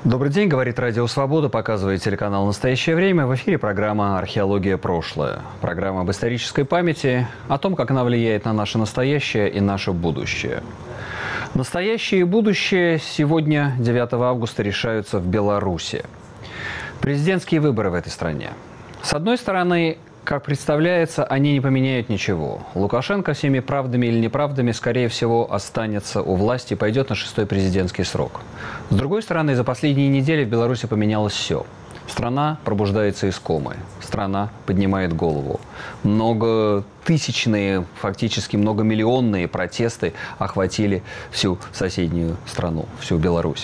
Добрый день, говорит Радио Свобода, показывает телеканал «Настоящее время». В эфире программа «Археология. Прошлое». Программа об исторической памяти, о том, как она влияет на наше настоящее и наше будущее. Настоящее и будущее сегодня, 9 августа, решаются в Беларуси. Президентские выборы в этой стране. С одной стороны, как представляется, они не поменяют ничего. Лукашенко всеми правдами или неправдами, скорее всего, останется у власти и пойдет на 6-й президентский срок. С другой стороны, за последние недели в Беларуси поменялось все. Страна пробуждается из комы. Страна поднимает голову. Многотысячные, фактически многомиллионные протесты охватили всю соседнюю страну, всю Беларусь.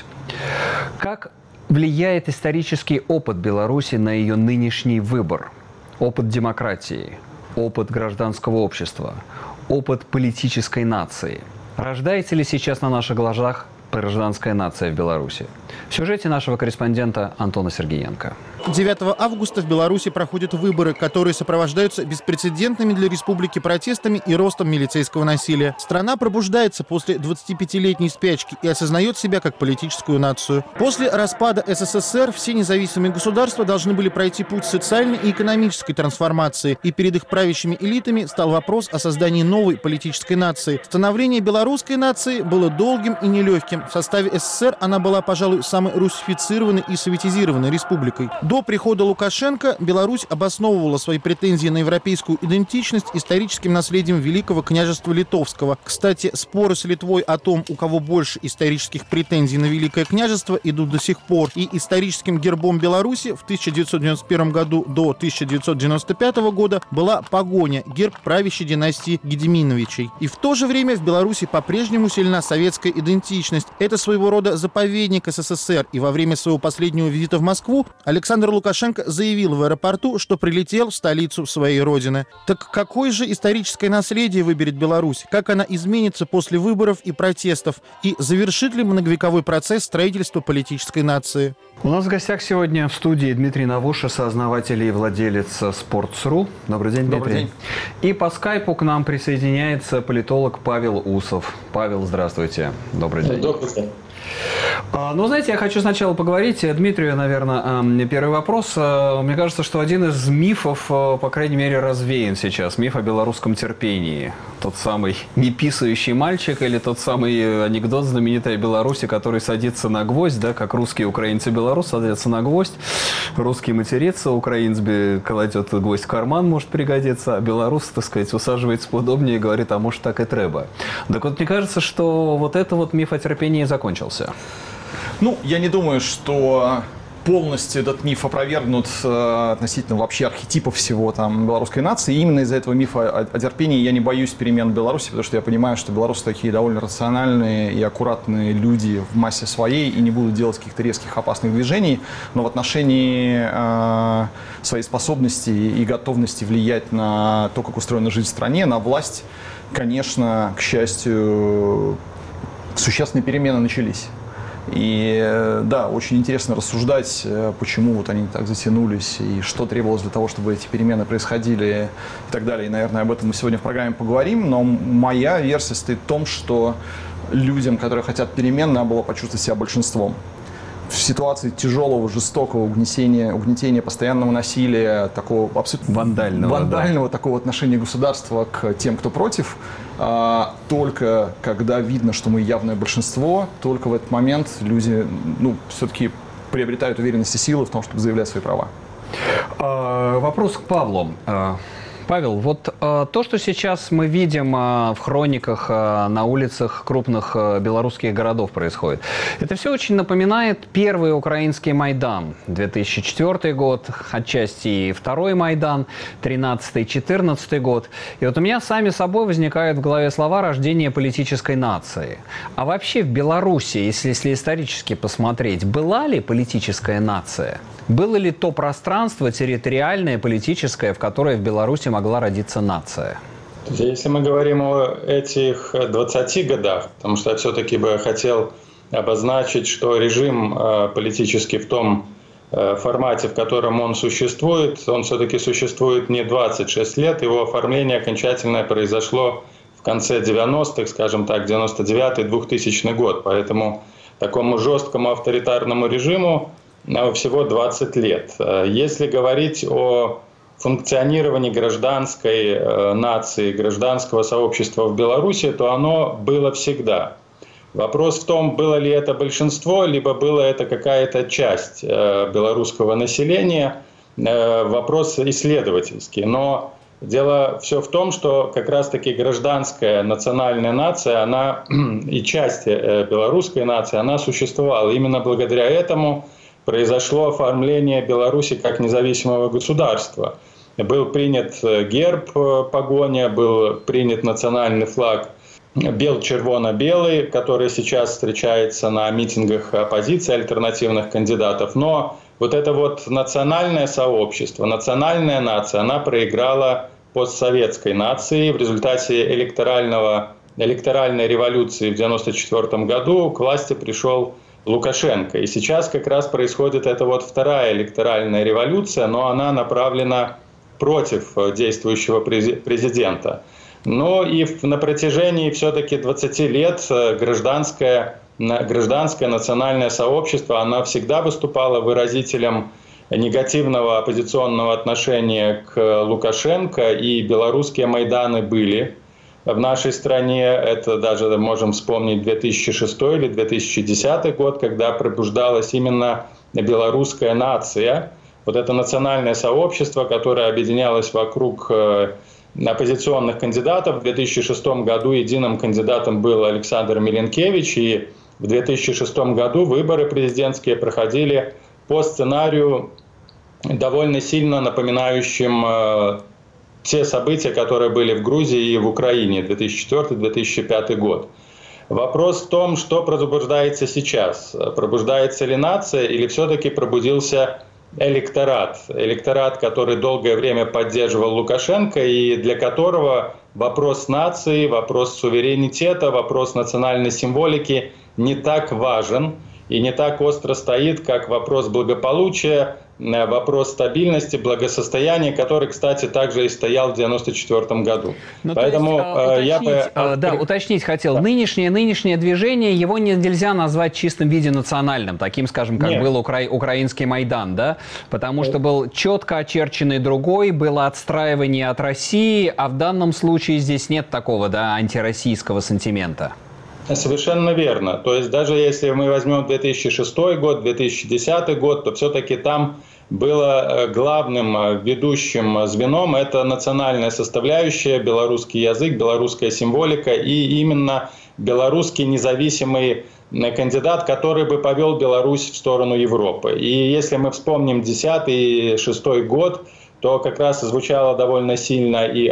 Как влияет исторический опыт Беларуси на ее нынешний выбор? Опыт демократии, опыт гражданского общества, опыт политической нации. Рождается ли сейчас на наших глазах гражданская нация в Беларуси? В сюжете нашего корреспондента Антона Сергеенко. 9 августа в Беларуси проходят выборы, которые сопровождаются беспрецедентными для республики протестами и ростом милицейского насилия. Страна пробуждается после 25-летней спячки и осознает себя как политическую нацию. После распада СССР все независимые государства должны были пройти путь социальной и экономической трансформации, и перед их правящими элитами стал вопрос о создании новой политической нации. Становление белорусской нации было долгим и нелегким. В составе СССР она была, пожалуй, самой русифицированной и советизированной республикой. До прихода Лукашенко Беларусь обосновывала свои претензии на европейскую идентичность историческим наследием Великого княжества Литовского. Кстати, споры с Литвой о том, у кого больше исторических претензий на Великое княжество, идут до сих пор. И историческим гербом Беларуси в 1991 году до 1995 года была погоня, герб правящей династии Гедеминовичей. И в то же время в Беларуси по-прежнему сильна советская идентичность. Это своего рода заповедник СССР. И во время своего последнего визита в Москву Александр Лукашенко заявил в аэропорту, что прилетел в столицу своей родины. Так какое же историческое наследие выберет Беларусь? Как она изменится после выборов и протестов? И завершит ли многовековой процесс строительства политической нации? У нас в гостях сегодня в студии Дмитрий Новуша, сооснователь и владелец Sports.ru. Добрый день, Дмитрий. Добрый день. И по скайпу к нам присоединяется политолог Павел Усов. Павел, здравствуйте. Добрый день. Добрый день. Ну, знаете, я хочу сначала поговорить. Дмитрию, наверное, первый вопрос. Мне кажется, что один из мифов, по крайней мере, развеян сейчас. Миф о белорусском терпении. Тот самый неписающий мальчик или тот самый анекдот знаменитой о Беларуси, который садится на гвоздь, да, как русские украинцы белорус садятся на гвоздь. Русский матерится, украинец кладет гвоздь в карман, может пригодиться, а белорус, так сказать, усаживается поудобнее и говорит, а может так и треба. Так вот, мне кажется, что вот это вот миф о терпении закончился. Ну, я не думаю, что полностью этот миф опровергнут относительно вообще архетипов всего там белорусской нации. И именно из-за этого мифа о терпении я не боюсь перемен в Беларуси, потому что я понимаю, что белорусы такие довольно рациональные и аккуратные люди в массе своей и не будут делать каких-то резких опасных движений. Но в отношении своей способности и готовности влиять на то, как устроена жизнь в стране, на власть, конечно, к счастью, существенные перемены начались. И да, очень интересно рассуждать, почему вот они так затянулись и что требовалось для того, чтобы эти перемены происходили и так далее. И, наверное, об этом мы сегодня в программе поговорим. Но моя версия стоит в том, что людям, которые хотят перемен, надо было почувствовать себя большинством. В ситуации тяжелого, жестокого угнетения, постоянного насилия, такого абсолютно вандального такого отношения государства к тем, кто против, только когда видно, что мы явное большинство, только в этот момент люди все-таки приобретают уверенность и силы в том, чтобы заявлять свои права. Вопрос к Павлу. Павел, вот то, что сейчас мы видим в хрониках на улицах крупных белорусских городов происходит, это все очень напоминает первый украинский Майдан, 2004 год, отчасти и второй Майдан, 13-14 год. И вот у меня сами собой возникают в голове слова «рождение политической нации». А вообще в Беларуси, если исторически посмотреть, была ли политическая нация? Было ли то пространство территориальное, политическое, в которое в Беларуси могла родиться нация? Если мы говорим о этих 20 годах, потому что я все-таки бы хотел обозначить, что режим политический в том формате, в котором он существует все-таки существует не 26 лет. Его оформление окончательное произошло в конце 90-х, скажем так, 99-2000 год. Поэтому такому жесткому авторитарному режиму всего 20 лет. Если говорить о функционировании гражданской нации, гражданского сообщества в Беларуси, то оно было всегда. Вопрос в том, было ли это большинство, либо была это какая-то часть белорусского населения. Вопрос исследовательский. Но дело все в том, что как раз-таки гражданская национальная нация, она и часть белорусской нации, она существовала. Именно благодаря этому произошло оформление Беларуси как независимого государства. Был принят герб погоня, был принят национальный флаг бел-червоно-белый, который сейчас встречается на митингах оппозиции, альтернативных кандидатов. Но вот это вот национальное сообщество, национальная нация, она проиграла постсоветской нации. В результате электоральной революции в 1994 году к власти пришел Лукашенко. И сейчас как раз происходит эта вот вторая электоральная революция, но она направлена против действующего президента. Но и на протяжении все-таки 20 лет гражданское национальное сообщество, она всегда выступала выразителем негативного оппозиционного отношения к Лукашенко, и белорусские майданы были в нашей стране. Это даже можем вспомнить 2006 или 2010 год, когда пробуждалась именно белорусская нация. Вот это национальное сообщество, которое объединялось вокруг оппозиционных кандидатов. В 2006 году единым кандидатом был Александр Миленкевич, и в 2006 году выборы президентские проходили по сценарию, довольно сильно напоминающим те события, которые были в Грузии и в Украине 2004-2005 год. Вопрос в том, что пробуждается сейчас. Пробуждается ли нация или все-таки пробудился электорат? Электорат, который долгое время поддерживал Лукашенко и для которого вопрос нации, вопрос суверенитета, вопрос национальной символики не так важен и не так остро стоит, как вопрос благополучия, вопрос стабильности, благосостояния, который, кстати, также и стоял в 1994 году. Ну, поэтому уточнить хотел. Да. Нынешнее движение, его нельзя назвать в чистом виде национальным, таким, скажем, как был украинский Майдан, да? Потому что был четко очерченный другой, было отстраивание от России, а в данном случае здесь нет такого, да, антироссийского сантимента. Совершенно верно. То есть даже если мы возьмем 2006 год, 2010 год, то все-таки там было главным ведущим звеном это национальная составляющая, белорусский язык, белорусская символика и именно белорусский независимый кандидат, который бы повел Беларусь в сторону Европы. И если мы вспомним 2010 и 2006 год, то как раз звучало довольно сильно и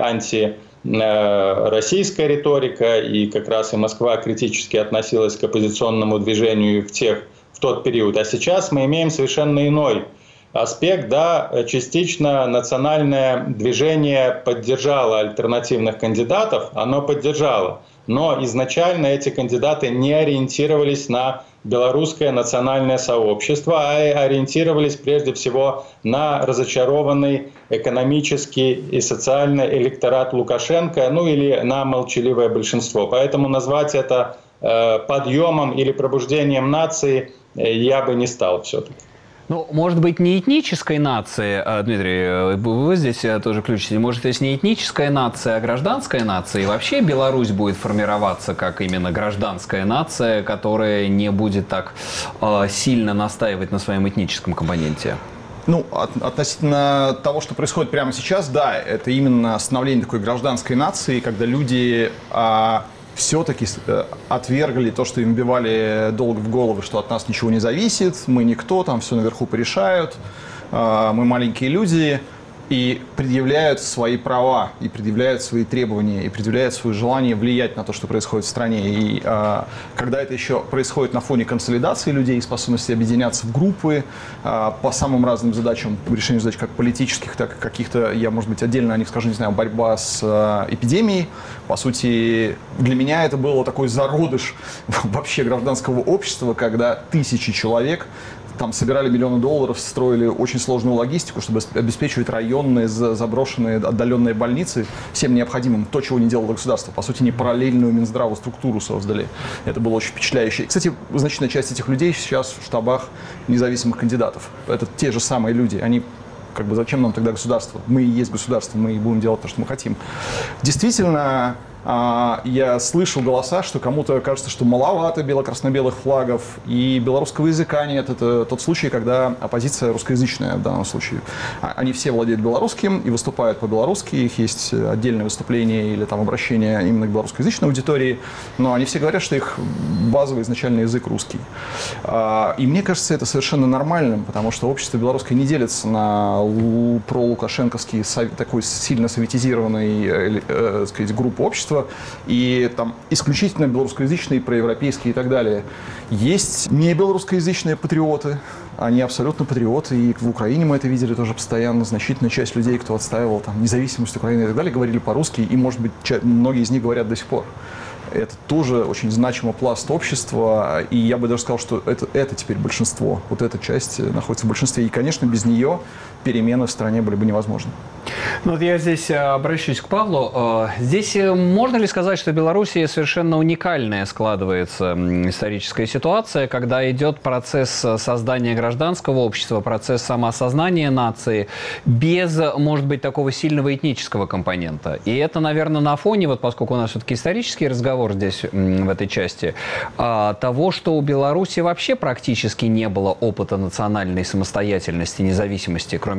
антироссийская риторика, и как раз и Москва критически относилась к оппозиционному движению в тот период. А сейчас мы имеем совершенно иной аспект. Да, частично национальное движение поддержало альтернативных кандидатов, оно поддержало. Но изначально эти кандидаты не ориентировались на белорусское национальное сообщество, а ориентировались прежде всего на разочарованный экономический и социальный электорат Лукашенко, ну или на молчаливое большинство. Поэтому назвать это подъемом или пробуждением нации я бы не стал все-таки. Ну, может быть, не этнической нации, Дмитрий, вы здесь тоже включите, может, здесь не этническая нация, а гражданская нация, и вообще Беларусь будет формироваться как именно гражданская нация, которая не будет так сильно настаивать на своем этническом компоненте? Ну, относительно того, что происходит прямо сейчас, да, это именно становление такой гражданской нации, когда люди все-таки отвергли то, что им вбивали долго в голову, что от нас ничего не зависит, мы никто, там все наверху порешают, мы маленькие люди, и предъявляют свои права, и предъявляют свои требования, и предъявляют свое желание влиять на то, что происходит в стране. И когда это еще происходит на фоне консолидации людей, способности объединяться в группы по самым разным задачам, решению задач как политических, так и каких-то, я, может быть, отдельно о них скажу, не знаю, борьба с эпидемией. По сути, для меня это было такой зародыш вообще гражданского общества, когда тысячи человек там собирали миллионы долларов, строили очень сложную логистику, чтобы обеспечивать районные, заброшенные, отдаленные больницы всем необходимым, то, чего не делало государство. По сути, не параллельную Минздраву структуру создали. Это было очень впечатляюще. Кстати, значительная часть этих людей сейчас в штабах независимых кандидатов. Это те же самые люди. Они как бы зачем нам тогда государство? Мы и есть государство, мы и будем делать то, что мы хотим. Действительно, я слышу голоса, что кому-то кажется, что маловато бело-красно-белых флагов, и белорусского языка нет. Это тот случай, когда оппозиция русскоязычная в данном случае. Они все владеют белорусским и выступают по-белорусски, их есть отдельное выступление или там обращение именно к белорусскоязычной аудитории, но они все говорят, что их базовый изначальный язык русский. И мне кажется, это совершенно нормальным, потому что общество белорусское не делится на пролукашенковский, такой сильно советизированный, сказать, группу общества, и там исключительно белорусскоязычные, проевропейские и так далее. Есть не белорусскоязычные патриоты, они абсолютно патриоты, и в Украине мы это видели тоже постоянно. Значительная часть людей, кто отстаивал там независимость Украины и так далее, говорили по-русски, и, может быть, многие из них говорят до сих пор. Это тоже очень значимый пласт общества, и я бы даже сказал, что это теперь большинство. Вот эта часть находится в большинстве, и, конечно, без нее перемены в стране были бы невозможны. Ну, вот я здесь обращусь к Павлу. Здесь можно ли сказать, что в Беларуси совершенно уникальная складывается историческая ситуация, когда идет процесс создания гражданского общества, процесс самоосознания нации без, может быть, такого сильного этнического компонента? И это, наверное, на фоне, вот поскольку у нас все-таки исторический разговор здесь, в этой части, того, что у Беларуси вообще практически не было опыта национальной самостоятельности, независимости, кроме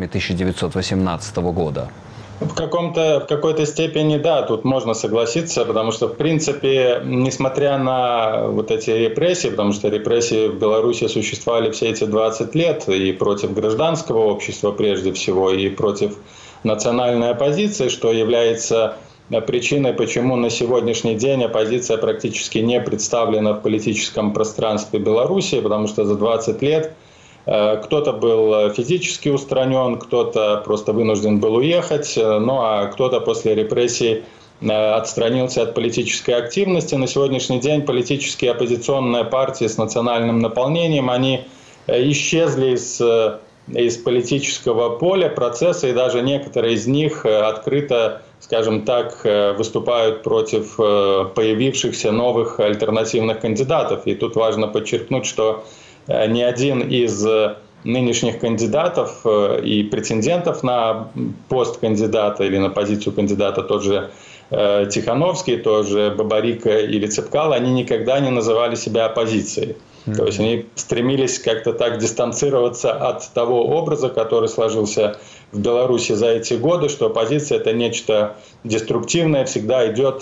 1918 года. В какой-то степени, да, тут можно согласиться, потому что, в принципе, несмотря на вот эти репрессии, потому что репрессии в Беларуси существовали все эти 20 лет, и против гражданского общества прежде всего, и против национальной оппозиции, что является причиной, почему на сегодняшний день оппозиция практически не представлена в политическом пространстве Беларуси, потому что за 20 лет кто-то был физически устранен, кто-то просто вынужден был уехать, ну а кто-то после репрессий отстранился от политической активности. На сегодняшний день политические оппозиционные партии с национальным наполнением, они исчезли из политического поля, процесса, и даже некоторые из них открыто, скажем так, выступают против появившихся новых альтернативных кандидатов. И тут важно подчеркнуть, что ни один из нынешних кандидатов и претендентов на пост кандидата или на позицию кандидата, тот же Тихановский, тот же Бабарико или Цепкало, они никогда не называли себя оппозицией. То есть они стремились как-то так дистанцироваться от того образа, который сложился в Беларуси за эти годы, что оппозиция — это нечто деструктивное, всегда идет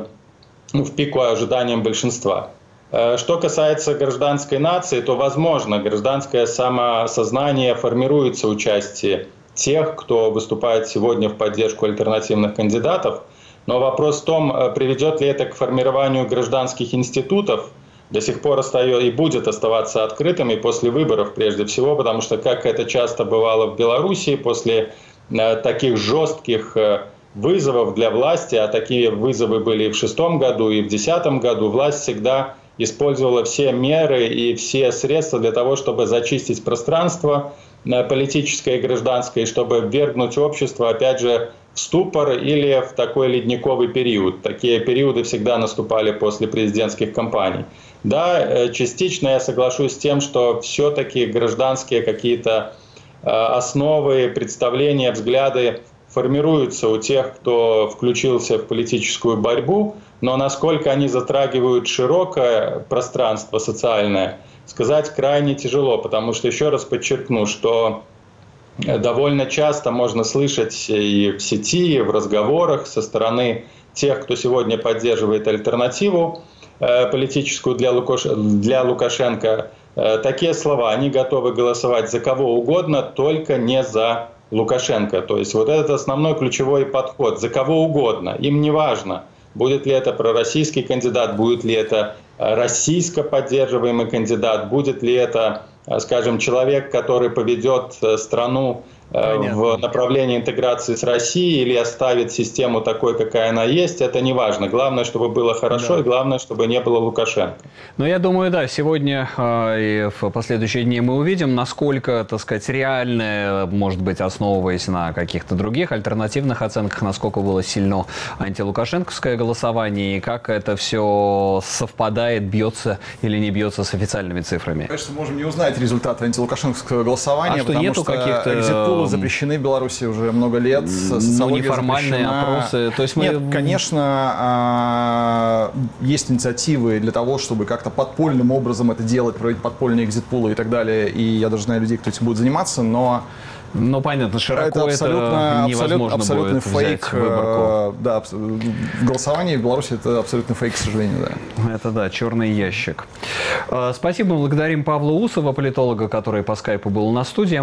в пику ожиданиям большинства. Что касается гражданской нации, то, возможно, гражданское самосознание формируется участие тех, кто выступает сегодня в поддержку альтернативных кандидатов. Но вопрос в том, приведет ли это к формированию гражданских институтов, до сих пор остается и будет оставаться открытым и после выборов прежде всего, потому что, как это часто бывало в Беларуси, после таких жестких вызовов для власти, а такие вызовы были и в 2006 году, и в 2010 году, власть всегда использовала все меры и все средства для того, чтобы зачистить пространство политическое и гражданское, чтобы ввергнуть общество, опять же, в ступор или в такой ледниковый период. Такие периоды всегда наступали после президентских кампаний. Да, частично я соглашусь с тем, что все-таки гражданские какие-то основы, представления, взгляды формируются у тех, кто включился в политическую борьбу, но насколько они затрагивают широкое пространство социальное, сказать крайне тяжело, потому что, еще раз подчеркну, что довольно часто можно слышать и в сети, и в разговорах со стороны тех, кто сегодня поддерживает альтернативу политическую для Лукашенко, такие слова: они готовы голосовать за кого угодно, только не за Лукашенко. То есть вот этот основной ключевой подход: за кого угодно, им не важно, будет ли это пророссийский кандидат, будет ли это российско поддерживаемый кандидат, будет ли это, скажем, человек, который поведет страну в направлении интеграции с Россией или оставит систему такой, какая она есть, это не важно. Главное, чтобы было хорошо, и главное, чтобы не было Лукашенко. Но я думаю, да, сегодня и в последующие дни мы увидим, насколько, так сказать, реальное, может быть, основываясь на каких-то других альтернативных оценках, насколько было сильно антилукашенковское голосование, и как это все совпадает, бьется или не бьется с официальными цифрами. Конечно, мы можем не узнать результаты антилукашенковского голосования, что нету каких-то экзит-пулы запрещены в Беларуси уже много лет. Неформальные опросы. То есть Нет, конечно, есть инициативы для того, чтобы как-то подпольным образом это делать, проводить подпольные экзит-пулы и так далее. И я даже знаю людей, кто этим будет заниматься, но... Ну, понятно, широко это невозможно абсолютный будет фейк. Да, в голосовании в Беларуси это абсолютный фейк, к сожалению, да. Это да, черный ящик. Спасибо, благодарим Павла Усова, политолога, который по скайпу был на студии.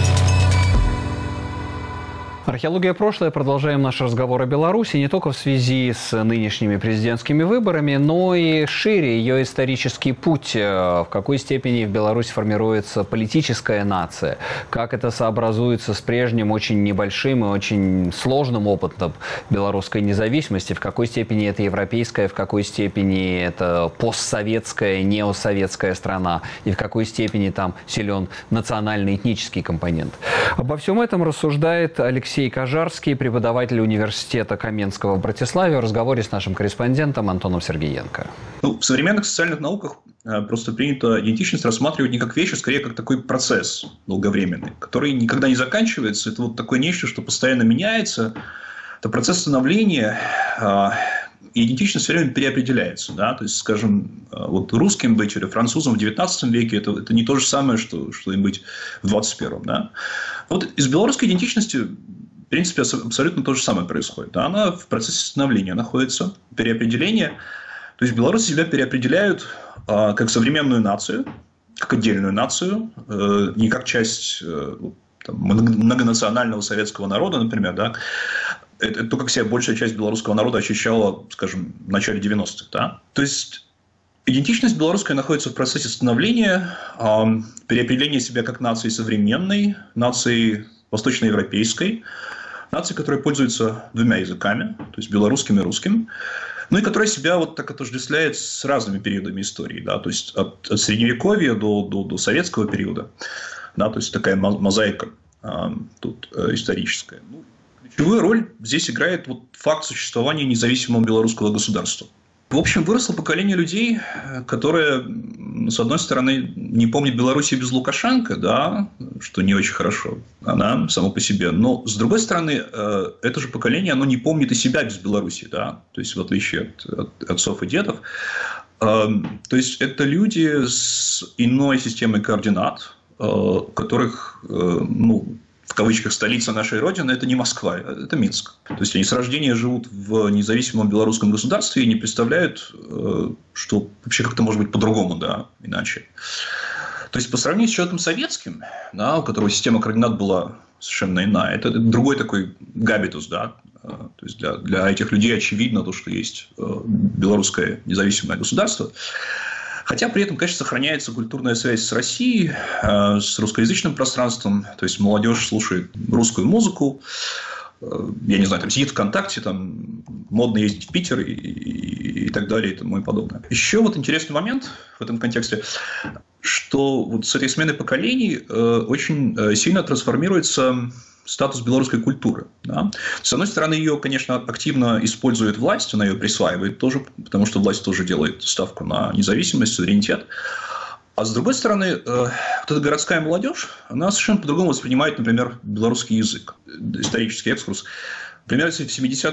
Археология прошлое. Продолжаем наш разговор о Беларуси не только в связи с нынешними президентскими выборами, но и шире ее исторический путь. В какой степени в Беларуси формируется политическая нация, как это сообразуется с прежним очень небольшим и очень сложным опытом белорусской независимости, в какой степени это европейская, в какой степени это постсоветская, неосоветская страна и в какой степени там силен национально-этнический компонент. Обо всем этом рассуждает Алексей Кожарский, преподаватель университета Каменского в Братиславе, в разговоре с нашим корреспондентом Антоном Сергеенко. В современных социальных науках просто принято идентичность рассматривать не как вещь, а скорее как такой процесс долговременный, который никогда не заканчивается. Это вот такое нечто, что постоянно меняется. Это процесс становления, и идентичность все время переопределяется. Да? То есть, скажем, вот русским быть или французом в 19 веке это не то же самое, что им быть в 21. Да? Вот из белорусской идентичности, в принципе, абсолютно то же самое происходит. Да? Она в процессе становления находится, переопределения. То есть, белорусы себя переопределяют как современную нацию, как отдельную нацию, не как часть многонационального советского народа, например, да? Это то, как себя большая часть белорусского народа ощущала, скажем, в начале 90-х. Да? То есть, идентичность белорусская находится в процессе становления, переопределения себя как нации современной, нации восточноевропейской, нации, которая пользуется двумя языками, то есть белорусским и русским, ну и которая себя вот так отождествляет с разными периодами истории, да? То есть от средневековья до советского периода, да? То есть такая мозаика тут историческая. Ключевую роль здесь играет вот факт существования независимого белорусского государства. В общем, выросло поколение людей, которое, с одной стороны, не помнит Белоруссию без Лукашенко, да, что не очень хорошо, она само по себе. Но, с другой стороны, это же поколение, оно не помнит и себя без Белоруссии, да, то есть, в отличие от отцов и дедов. То есть, это люди с иной системой координат, которых, в кавычках, столица нашей Родины – это не Москва, это Минск. То есть, они с рождения живут в независимом белорусском государстве и не представляют, что вообще как-то может быть по-другому, да, иначе. То есть, по сравнению с человеком советским, да, у которого система координат была совершенно иная, это другой такой габитус, да. То есть, для этих людей очевидно то, что есть белорусское независимое государство. Хотя при этом, конечно, сохраняется культурная связь с Россией, с русскоязычным пространством. То есть, молодежь слушает русскую музыку. Я не знаю, там сидит ВКонтакте, там модно ездить в Питер и так далее и тому подобное. Еще вот интересный момент в этом контексте, что вот с этой сменой поколений очень сильно трансформируется статус белорусской культуры. Да? С одной стороны, ее, конечно, активно использует власть, она ее присваивает тоже, потому что власть тоже делает ставку на независимость, суверенитет. А с другой стороны, вот эта городская молодежь, она совершенно по-другому воспринимает, например, белорусский язык. Исторический экскурс. Например, в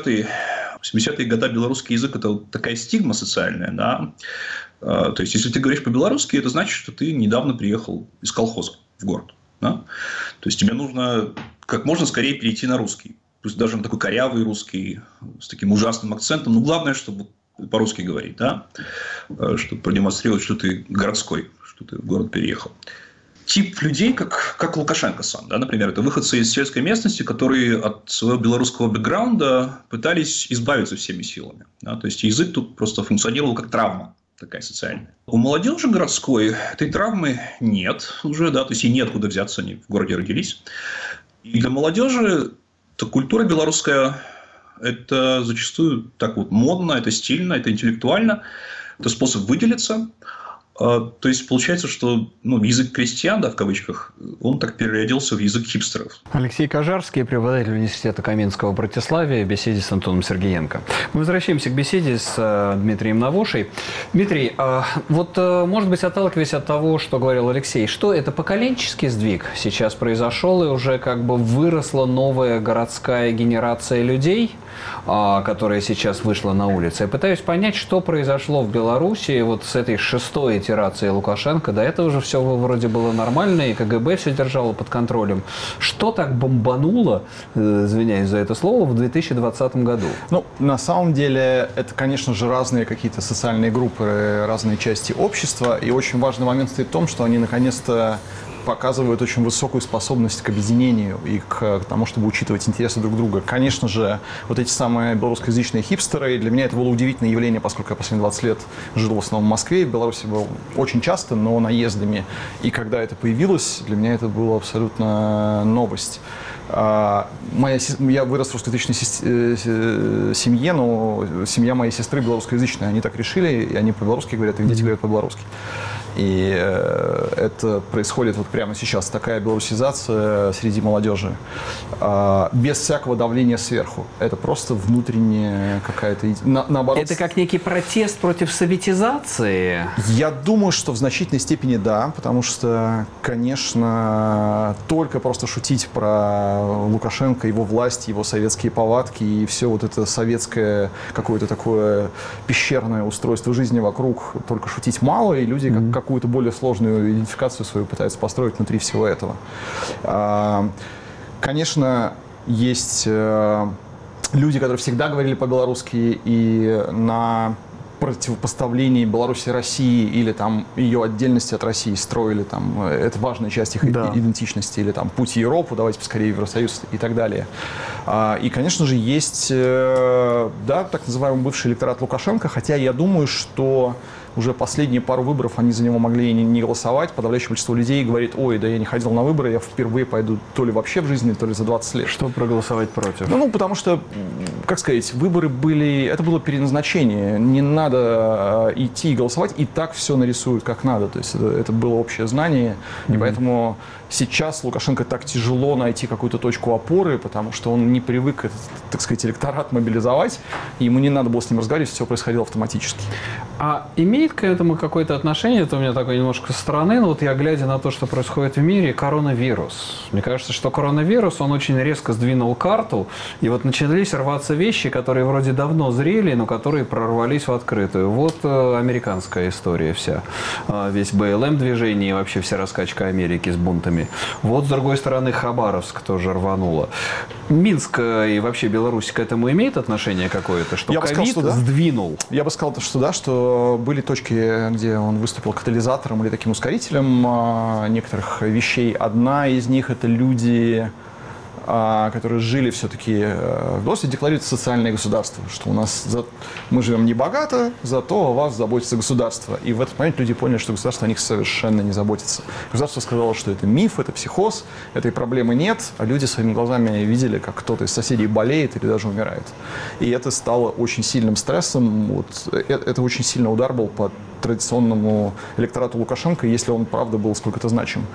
70-е годы белорусский язык – это вот такая стигма социальная. Да? То есть, если ты говоришь по-белорусски, это значит, что ты недавно приехал из колхоза в город. Да? То есть, тебе нужно как можно скорее перейти на русский. Пусть даже на такой корявый русский, с таким ужасным акцентом. Но главное, чтобы по-русски говорить, да? Чтобы продемонстрировать, что ты городской, что ты в город переехал. Тип людей, как Лукашенко сам, да? Например, это выходцы из сельской местности, которые от своего белорусского бэкграунда пытались избавиться всеми силами. Да? То есть, язык тут просто функционировал как травма. Такая социальная. У молодежи городской этой травмы нет уже, да, то есть, и неоткуда взяться, они в городе родились. И для молодежи то культура белорусская – это зачастую так вот модно, это стильно, это интеллектуально, это способ выделиться. То есть получается, что язык крестьян, да, в кавычках, он так переродился в язык хипстеров. Алексей Кожарский, преподаватель университета Каменского в Братиславе, в беседе с Антоном Сергеенко. Мы возвращаемся к беседе с Дмитрием Навошей. Дмитрий, вот, может быть, отталкиваясь от того, что говорил Алексей, что это поколенческий сдвиг сейчас произошел, и уже как бы выросла новая городская генерация людей, которая сейчас вышла на улицы. Я пытаюсь понять, что произошло в Беларуси вот с этой 6-й итерацией Лукашенко. До этого же все вроде было нормально, и КГБ все держало под контролем. Что так бомбануло, извиняюсь за это слово, в 2020 году? На самом деле, это, конечно же, разные какие-то социальные группы, разные части общества. И очень важный момент стоит в том, что они наконец-то показывают очень высокую способность к объединению и к тому, чтобы учитывать интересы друг друга. Конечно же, вот эти самые белорусскоязычные хипстеры, для меня это было удивительное явление, поскольку я последние 20 лет жил в основном в Москве, в Беларуси был очень часто, но наездами. И когда это появилось, для меня это была абсолютно новость. Я вырос в русскоязычной семье, но семья моей сестры белорусскоязычная. Они так решили, и они по-белорусски говорят, и дети говорят по-белорусски. И это происходит вот прямо сейчас, такая белорусизация среди молодежи, без всякого давления сверху. Это просто внутренняя какая-то... Наоборот. Это как некий протест против советизации? Я думаю, что в значительной степени да, потому что, конечно, только просто шутить про Лукашенко, его власть, его советские повадки и все вот это советское какое-то такое пещерное устройство жизни вокруг, только шутить мало, и люди какую-то более сложную идентификацию свою пытаются построить внутри всего этого. Конечно, есть люди, которые всегда говорили по-белорусски, и на противопоставлении Беларуси России или там ее отдельности от России строили там, это важная часть их идентичности, или там путь в Европу, давайте поскорее в Евросоюз и так далее. И, конечно же, есть, так называемый бывший электорат Лукашенко, хотя я думаю, что уже последние пару выборов они за него могли не голосовать. Подавляющее большинство людей говорит: ой, да я не ходил на выборы, я впервые пойду то ли вообще в жизни, то ли за 20 лет. Что проголосовать против? Потому что, как сказать, выборы были, это было переназначение. Не надо идти и голосовать, и так все нарисуют как надо. То есть это было общее знание, и поэтому сейчас Лукашенко так тяжело найти какую-то точку опоры, потому что он не привык этот, так сказать, электорат мобилизовать, и ему не надо было с ним разговаривать, все происходило автоматически. А имеет к этому какое-то отношение, это у меня такое немножко со стороны, но вот я, глядя на то, что происходит в мире, коронавирус. Мне кажется, что коронавирус, он очень резко сдвинул карту, и вот начались рваться вещи, которые вроде давно зрели, но которые прорвались в открытую. Вот американская история вся. Весь БЛМ-движение и вообще вся раскачка Америки с бунтами. Вот, с другой стороны, Хабаровск тоже рвануло. Минск и вообще Беларусь к этому имеет отношение какое-то, что ковид сдвинул? Я бы сказал, что да, что были точки, где он выступил катализатором или таким ускорителем некоторых вещей. Одна из них — это люди, которые жили все-таки в Беларуси, декларируют социальное государство, что у нас мы живем не богато, зато о вас заботится государство. И в этот момент люди поняли, что государство о них совершенно не заботится. Государство сказало, что это миф, это психоз, этой проблемы нет, а люди своими глазами видели, как кто-то из соседей болеет или даже умирает. И это стало очень сильным стрессом. Вот, это очень сильный удар был по традиционному электорату Лукашенко, если он, правда, был сколько-то значим.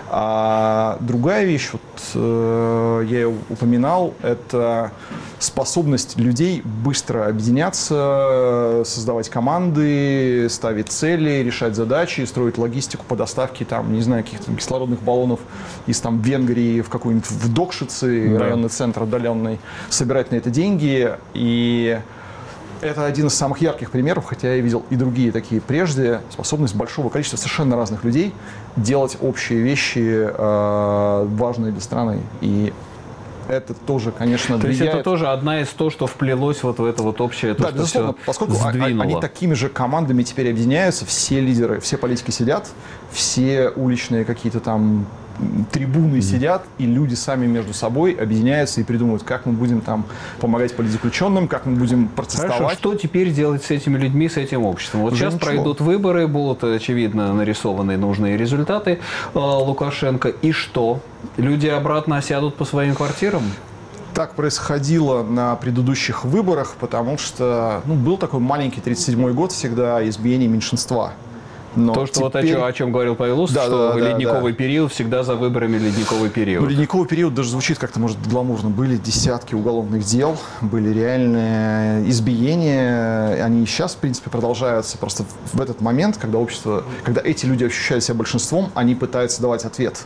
А другая вещь, вот, я ее упоминал, это способность людей быстро объединяться, создавать команды, ставить цели, решать задачи, строить логистику по доставке, там, не знаю, каких-то кислородных баллонов из там, Венгрии в какой-нибудь в Докшице, районный центр отдаленный, собирать на это деньги. И это один из самых ярких примеров, хотя я видел и другие такие прежде, способность большого количества совершенно разных людей делать общие вещи, важные для страны. И это тоже, конечно, влияет. То есть это тоже одна из того, что вплелось вот в это вот общее, то, да, что безусловно, поскольку они такими же командами теперь объединяются, все лидеры, все политики сидят, все уличные какие-то там трибуны сидят, и люди сами между собой объединяются и придумывают, как мы будем там помогать политзаключенным, как мы будем протестовать. Хорошо, что теперь делать с этими людьми, с этим обществом? Вот Уже сейчас ничего. пройдут выборы, будут, очевидно, нарисованы нужные результаты Лукашенко. И что? Люди обратно осядут по своим квартирам? Так происходило на предыдущих выборах, потому что был такой маленький 1937 год всегда избиение меньшинства. Но То, что теперь... о чем говорил Павел Усов, Да, что да, да, ледниковый период всегда за выборами ледниковый период. Ледниковый период даже звучит как-то, может, гламурно. Были десятки уголовных дел, были реальные избиения. Они и сейчас, в принципе, продолжаются. Просто в этот момент, когда общество, когда эти люди ощущают себя большинством, они пытаются давать ответ.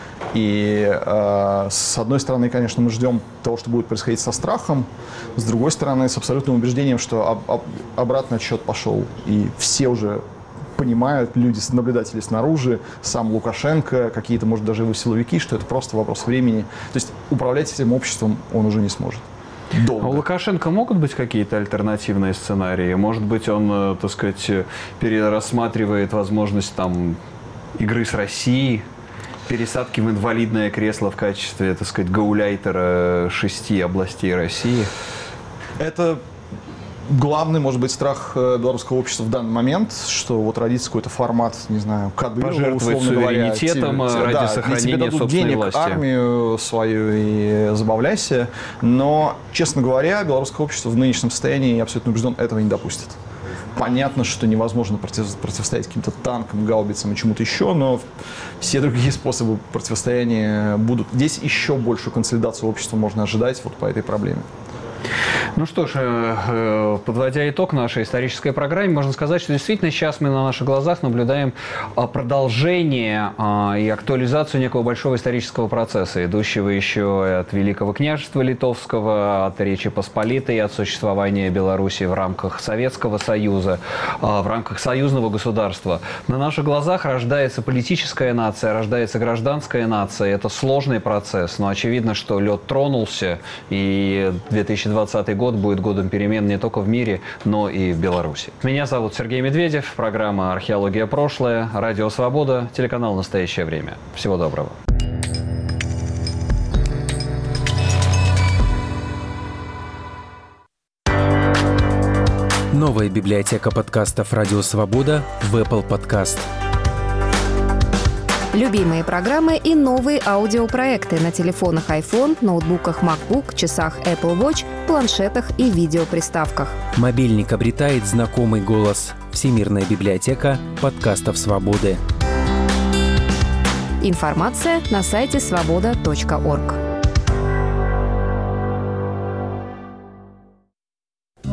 И с одной стороны, конечно, мы ждем того, что будет происходить со страхом, с другой стороны, с абсолютным убеждением, что обратный отсчет пошел. И все уже понимают, люди, наблюдатели снаружи, сам Лукашенко, какие-то, может, даже его силовики, что это просто вопрос времени. То есть управлять этим обществом он уже не сможет. Долго. А у Лукашенко могут быть какие-то альтернативные сценарии? Может быть, он, так сказать, перерассматривает возможность там игры с Россией, пересадки в инвалидное кресло в качестве, так сказать, гауляйтера 6 областей России? Это главный, может быть, страх белорусского общества в данный момент, что вот родится какой-то формат, не знаю, Кадырова, пожертвовать условно говоря, суверенитетом ради сохранения тебе дадут собственной денег, власти. армию свою и забавляйся. Но, честно говоря, белорусское общество в нынешнем состоянии, я абсолютно убежден, этого не допустит. Понятно, что невозможно противостоять каким-то танкам, гаубицам и чему-то еще, но все другие способы противостояния будут. Здесь еще большую консолидацию общества можно ожидать вот по этой проблеме. Ну что ж, подводя итог нашей исторической программе, можно сказать, что действительно сейчас мы на наших глазах наблюдаем продолжение и актуализацию некого большого исторического процесса, идущего еще от Великого княжества Литовского, от Речи Посполитой, от существования Беларуси в рамках Советского Союза, в рамках союзного государства. На наших глазах рождается политическая нация, рождается гражданская нация. Это сложный процесс, но очевидно, что лед тронулся, и 2020 год будет годом перемен не только в мире, но и в Беларуси. Меня зовут Сергей Медведев, программа «Археология. Прошлое», Радио Свобода, телеканал «Настоящее время». Всего доброго. Новая библиотека подкастов «Радио Свобода» в Apple Podcast. Любимые программы и новые аудиопроекты на телефонах iPhone, ноутбуках MacBook, часах Apple Watch, планшетах и видеоприставках. Мобильник обретает знакомый голос. Всемирная библиотека подкастов «Свободы». Информация на сайте svoboda.org.